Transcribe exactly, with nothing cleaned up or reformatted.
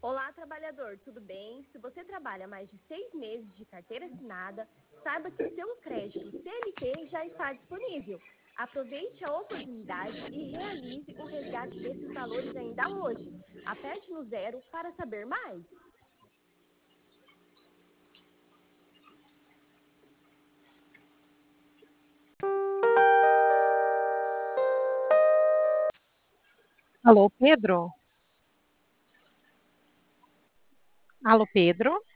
Olá, trabalhador, tudo bem? Se você trabalha mais de seis meses de carteira assinada, saiba que o seu crédito C L T já está disponível. Aproveite a oportunidade e realize o resgate desses valores ainda hoje. Aperte no zero para saber mais. Alô, Pedro? Alô, Pedro?